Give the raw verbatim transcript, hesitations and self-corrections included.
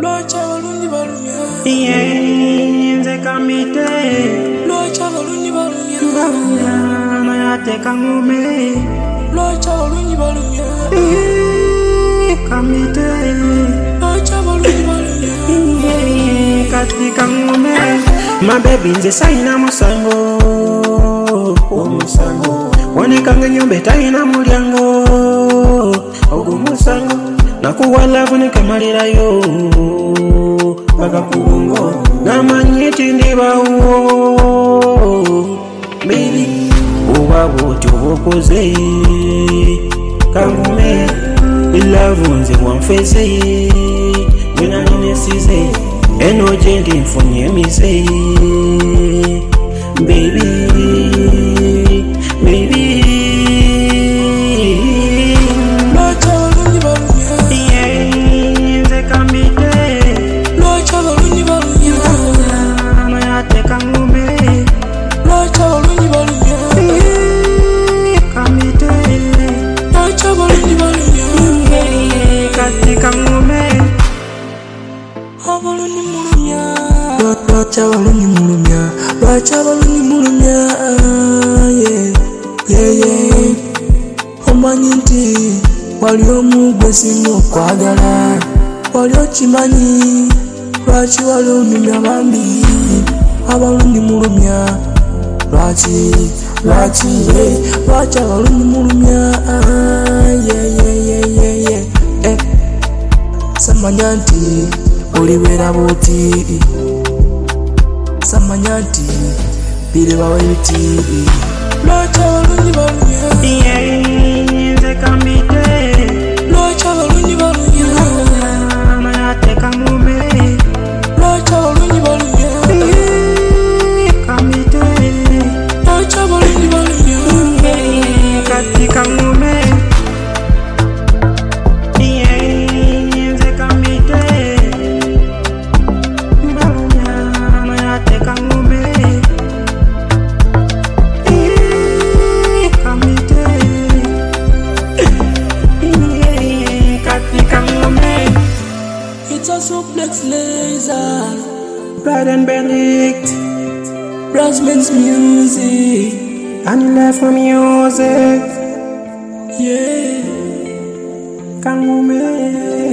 Locha balungi balumya. Yenze kamite. Locha balungi balumya. Balumya mayate kangume. Locha balungi balumya. Kamite. Locha balungi balumya. Kati kangume. My baby nze saina musango. Omusango. Wanekanga nyombe taina mulyango. Ogumusango. Nakuwala vunika malira yo. Baka kubungo. Namanyiti ndibawo. Baby. Uba wote ubokoze. Kangume. Ilavu nze wanfeze. Wena ninesize. Eno jendi mfunye mise. Baby. Baby. Locha balungi balumya. Yenze kamite. Locha balungi balumya. Mayate kangume. Locha balungi balumya. Kamite. Locha balungi balumya. Kati kangume. Abalungi mulumya. Locha balungi mulumya. Locha balungi mulumya. Yeah, yeah, yeah. Omanyi nti wali omu gwe singa okwagala. Wali okimanyi lwaki wali olumya bambi. Abalungi mulumya. Lwaki, lwaki, yeah. Lwaki abalungi mulumya. Yeah, yeah, yeah, yeah, yeah. Eh. Samanya nti olibeera bwoti. Samanya nti birebawo ebiti. Locha balungi balumya. Yenze kamite. Locha balungi balumya. Mayate kangume. Locha balungi balumya. Kamite. Locha balungi balumya. Kati kangume. Yenze kamite. Balumya mayate kangume. Kamite. Kati kangume. It's a suplex laser. Blood and Benedict. Brassman's music. And left my music. Yeah. Kangume.